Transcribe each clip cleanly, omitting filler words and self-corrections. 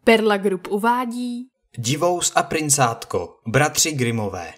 Perla Group uvádí Divous a princátko, bratři Grimmové.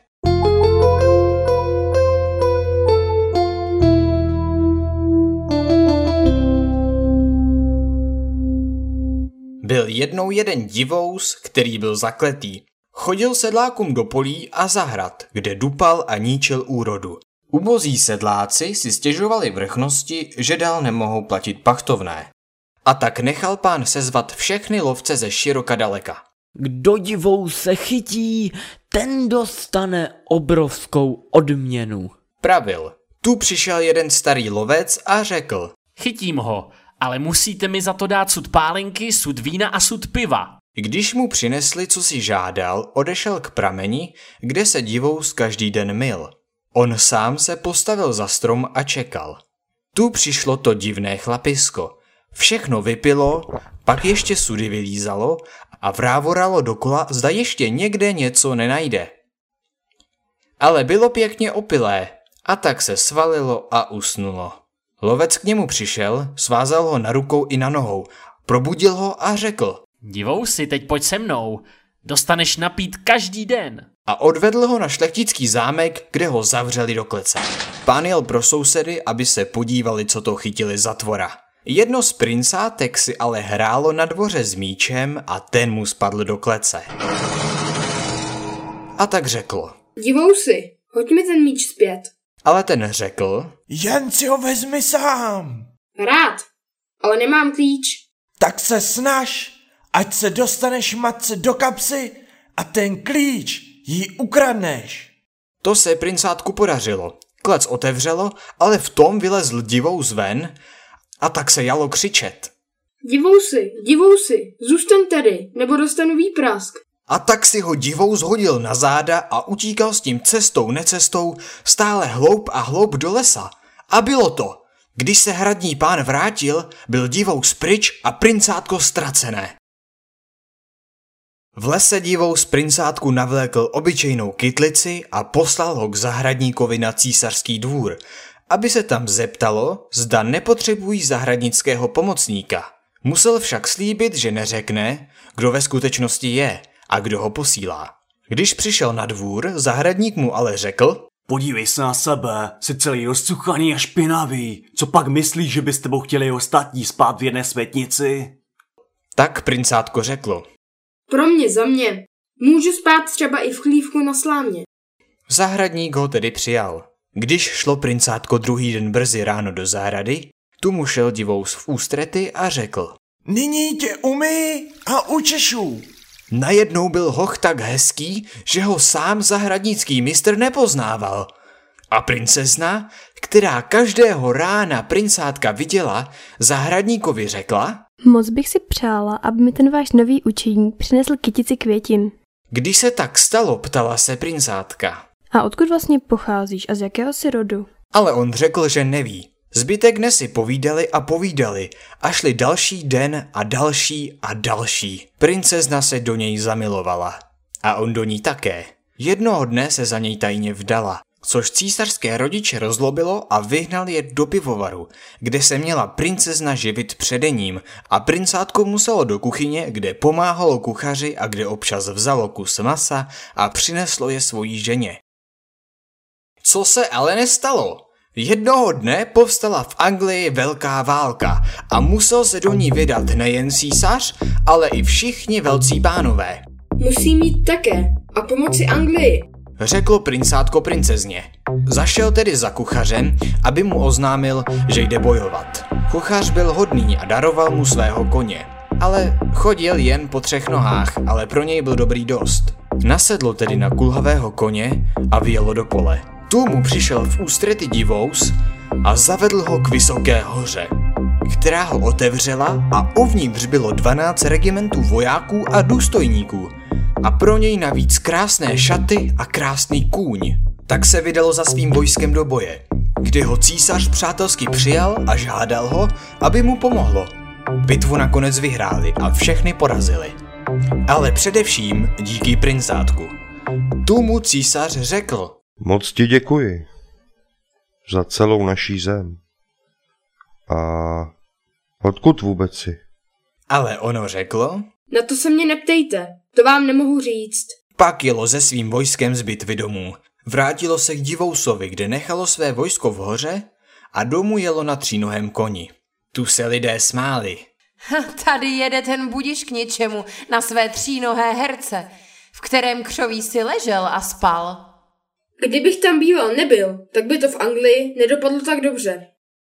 Byl jednou jeden divous, který byl zakletý. Chodil sedlákům do polí a zahrad, kde dupal a ničil úrodu. Ubozí sedláci si stěžovali vrchnosti, že dál nemohou platit pachtovné. A tak nechal pán sezvat všechny lovce ze široka daleka. Kdo divou se chytí, ten dostane obrovskou odměnu. Pravil. Tu přišel jeden starý lovec a řekl: Chytím ho, ale musíte mi za to dát sud pálenky, sud vína a sud piva. Když mu přinesli, co si žádal, odešel k prameni, kde se divous každý den myl. On sám se postavil za strom a čekal. Tu přišlo to divné chlapisko. Všechno vypilo, pak ještě sudy vylízalo a vrávoralo dokola, zda ještě někde něco nenajde. Ale bylo pěkně opilé a tak se svalilo a usnulo. Lovec k němu přišel, svázal ho na rukou i na nohou, probudil ho a řekl: Divousi, teď pojď se mnou, dostaneš napít každý den. A odvedl ho na šlechtický zámek, kde ho zavřeli do klece. Pán jel pro sousedy, aby se podívali, co to chytili za tvora. Jedno z princátek si ale hrálo na dvoře s míčem a ten mu spadl do klece. A tak řekl: Divousi, hoď mi ten míč zpět. Ale ten řekl: Jen si ho vezmi sám. Rád, ale nemám klíč. Tak se snaž, ať se dostaneš matce do kapsy a ten klíč jí ukradneš. To se princátku podařilo. Klec otevřelo, ale v tom vylezl divous ven a tak se jalo křičet. Divousi, zůstaň tady, nebo dostanu výprask. A tak si ho divous hodil na záda a utíkal s tím cestou necestou stále hloub a hloub do lesa. A bylo to. Když se hradní pán vrátil, byl divous pryč a princátko ztracené. V lese divous princátku navlékl obyčejnou kytlici a poslal ho k zahradníkovi na císařský dvůr, aby se tam zeptalo, zda nepotřebují zahradnického pomocníka. Musel však slíbit, že neřekne, kdo ve skutečnosti je a kdo ho posílá. Když přišel na dvůr, zahradník mu ale řekl: Podívej se na sebe, jsi celý rozcuchaný a špinavý. Co pak myslíš, že by s tebou chtěli ostatní spát v jedné světnici? Tak princátko řeklo: Za mě. Můžu spát třeba i v chlívku na slámě. Zahradník ho tedy přijal. Když šlo princátko druhý den brzy ráno do zahrady, tu mu šel divous v ústrety a řekl: Nyní tě umyj a učešu. Najednou byl hoch tak hezký, že ho sám zahradnický mistr nepoznával. A princezna, která každého rána princátka viděla, zahradníkovi řekla: Moc bych si přála, aby mi ten váš nový učeník přinesl kytici květin. Když se tak stalo, ptala se princátka: A odkud vlastně pocházíš a z jakého jsi rodu? Ale on řekl, že neví. Zbytek dne si povídali a šli další den a další a další. Princezna se do něj zamilovala. A on do ní také. Jednoho dne se za něj tajně vdala, což císařské rodiče rozlobilo a vyhnal je do pivovaru, kde se měla princezna živit předením a princátko muselo do kuchyně, kde pomáhalo kuchaři a kde občas vzalo kus masa a přineslo je svojí ženě. Co se ale nestalo? Jednoho dne povstala v Anglii velká válka a musel se do ní vydat nejen císař, ale i všichni velcí pánové. Musím jít také a pomoci Anglii, řeklo princátko princezně. Zašel tedy za kuchařem, aby mu oznámil, že jde bojovat. Kuchař byl hodný a daroval mu svého koně. Ale chodil jen po 3 nohách, ale pro něj byl dobrý dost. Nasedlo tedy na kulhavého koně a vyjelo do pole. Tu mu přišel v ústrety divous a zavedl ho k vysoké hoře, která ho otevřela a uvnitř bylo 12 regimentů vojáků a důstojníků a pro něj navíc krásné šaty a krásný kůň. Tak se vydalo za svým vojskem do boje, kdy ho císař přátelsky přijal a žádal ho, aby mu pomohlo. Bitvu nakonec vyhráli a všechny porazili. Ale především díky princátku. Tu mu císař řekl: Moc ti děkuji za celou naší zem. A odkud vůbec jsi? Ale ono řeklo: Na to se mě neptejte, to vám nemohu říct. Pak jelo se svým vojskem z bitvy domů. Vrátilo se k Divousovi, kde nechalo své vojsko v hoře a domů jelo na třínohém koni. Tu se lidé smáli. Tady jede ten budiš k ničemu na své třínohé herce, v kterém křoví si ležel a spal. Kdybych tam býval nebyl, tak by to v Anglii nedopadlo tak dobře.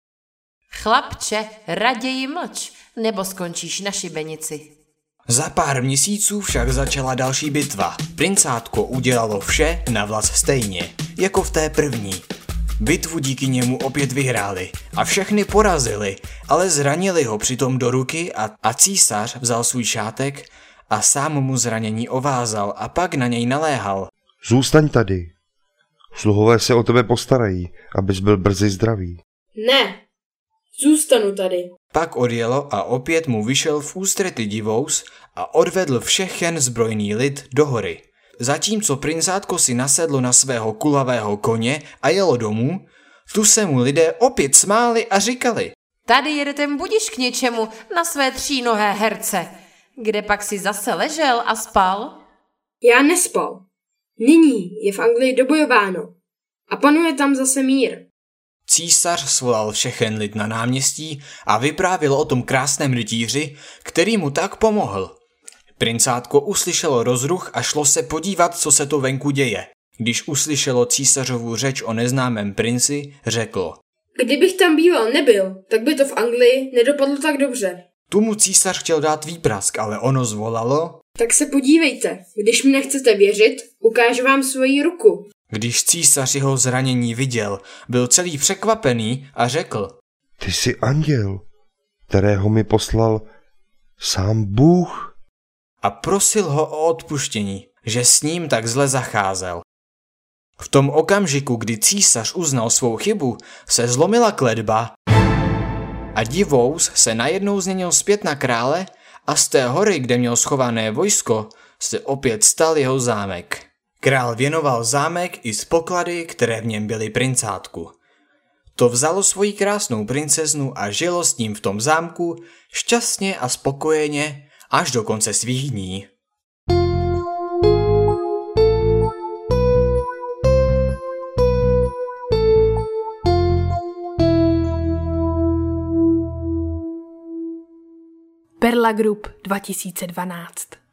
Chlapče, raději mlč, nebo skončíš na šibenici. Za pár měsíců však začala další bitva. Princátko udělalo vše na vlas stejně, jako v té první. Bitvu díky němu opět vyhráli a všechny porazili, ale zranili ho přitom do ruky a císař vzal svůj šátek a sám mu zranění ovázal a pak na něj naléhal. Zůstaň tady. Sluhové se o tebe postarají, abys byl brzy zdravý. Ne, zůstanu tady. Pak odjelo a opět mu vyšel v ústrety Divous a odvedl všechen zbrojný lid do hory. Zatímco princátko si nasedlo na svého kulavého koně a jelo domů, tu se mu lidé opět smáli a říkali. Tady jede ten budiš k něčemu na své třínohé herce, kde pak si zase ležel a spal. Já nespal. Nyní je v Anglii dobojováno a panuje tam zase mír. Císař svolal všechen lid na náměstí a vyprávěl o tom krásném rytíři, který mu tak pomohl. Princátko uslyšelo rozruch a šlo se podívat, co se to venku děje. Když uslyšelo císařovu řeč o neznámém princi, řeklo. Kdybych tam býval nebyl, tak by to v Anglii nedopadlo tak dobře. Tu mu císař chtěl dát výprask, ale ono zvolalo. Tak se podívejte, když mi nechcete věřit, ukážu vám svoji ruku. Když císař jeho zranění viděl, byl celý překvapený a řekl. Ty jsi anděl, kterého mi poslal sám Bůh. A prosil ho o odpuštění, že s ním tak zle zacházel. V tom okamžiku, kdy císař uznal svou chybu, se zlomila kletba a Divous se najednou změnil zpět na krále a z té hory, kde měl schované vojsko, se opět stal jeho zámek. Král věnoval zámek i z poklady, které v něm byly princátku. To vzalo svoji krásnou princeznu a žilo s ním v tom zámku šťastně a spokojeně až do konce svých dní. Perla Group 2012